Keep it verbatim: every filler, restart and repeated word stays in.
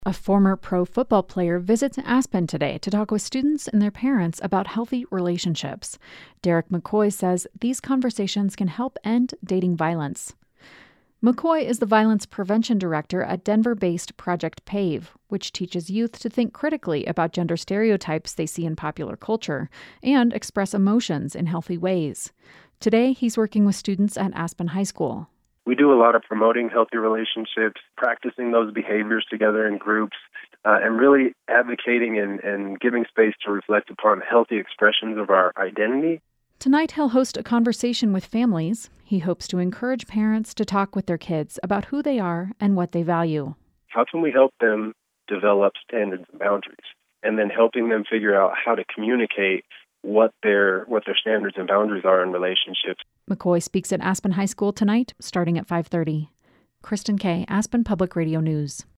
A former pro football player visits Aspen today to talk with students and their parents about healthy relationships. Derek McCoy says these conversations can help end dating violence. McCoy is the violence prevention director at Denver-based Project PAVE, which teaches youth to think critically about gender stereotypes they see in popular culture and express emotions in healthy ways. Today, he's working with students at Aspen High School. We do a lot of promoting healthy relationships, practicing those behaviors together in groups, uh, and really advocating and, and giving space to reflect upon healthy expressions of our identity. Tonight, he'll host a conversation with families. He hopes to encourage parents to talk with their kids about who they are and what they value. How can we help them develop standards and boundaries? And then helping them figure out how to communicate what their what their standards and boundaries are in relationships. McCoy speaks at Aspen High School tonight, starting at five thirty. Kristen Kay, Aspen Public Radio News.